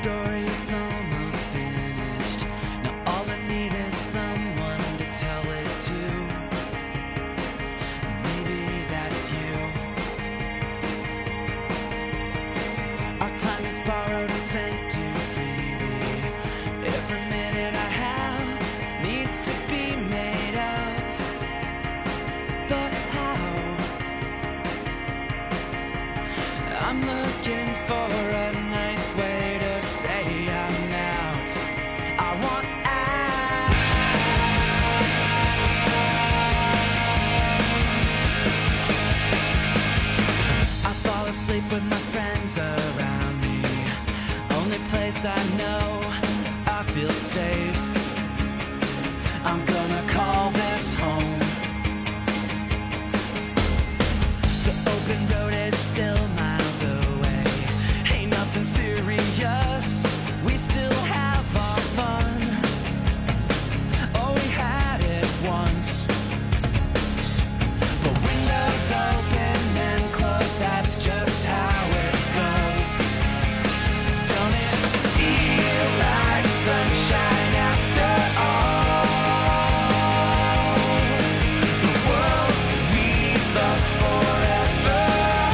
story, it's almost finished. Now all I need is someone to tell it to. Maybe that's you. Our time is borrowed and spent too freely. Every minute I have needs to be made up. But how? I'm looking for a nice way to say I'm out. I want out. I fall asleep with my friends around me. Only place I know I feel safe. I'm gonna call this home. The open road is still miles away. Ain't nothing serious. We still have our fun. Oh, we had it once. But windows open and close, that's just how it goes. Don't it feel like sunshine after all? The world we love forever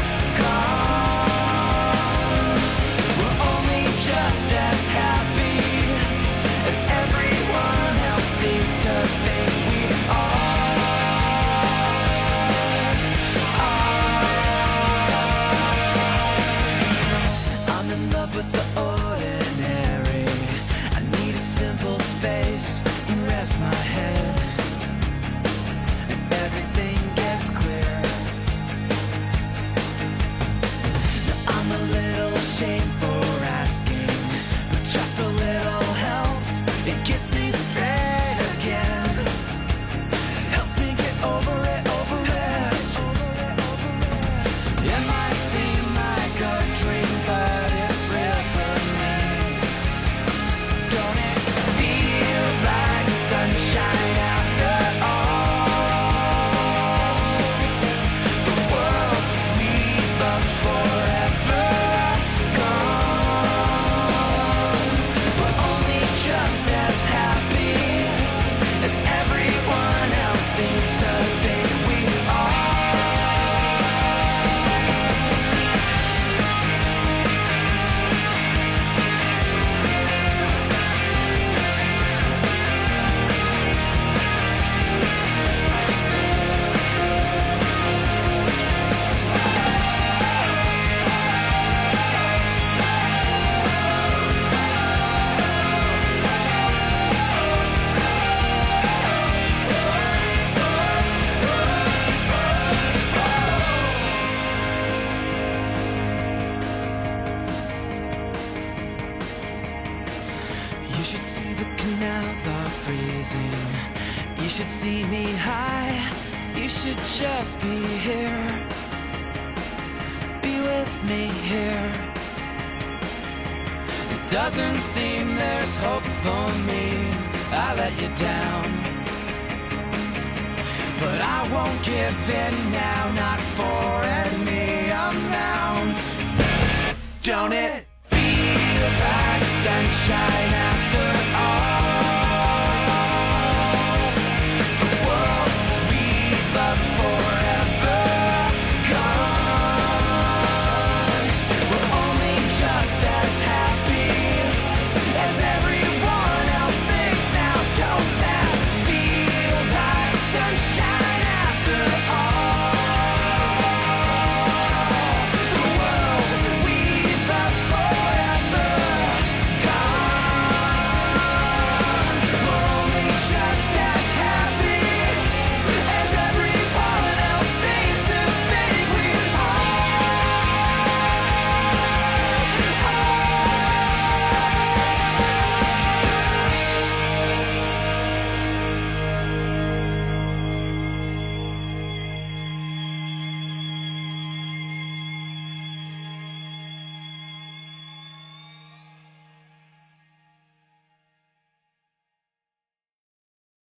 gone. We're only just as happy as everyone else seems to think we are. I'm in love with the ordinary. I need a simple space and rest my head, and everything gets clear. Now I'm a little ashamed for asking, but just a little helps. It gets me straight again. Helps me get over it, over it. It might seem like a dream, but it's real to me. Don't it feel like sunshine after all? The world we loved forever gone. We're only just as happy as everyone else seems to think we are. You should see the canals are freezing. You should see me high. You should just be here. Be with me here. It doesn't seem there's hope for me. I let you down, but I won't give in now. Not for any amount. Don't it feel like sunshine after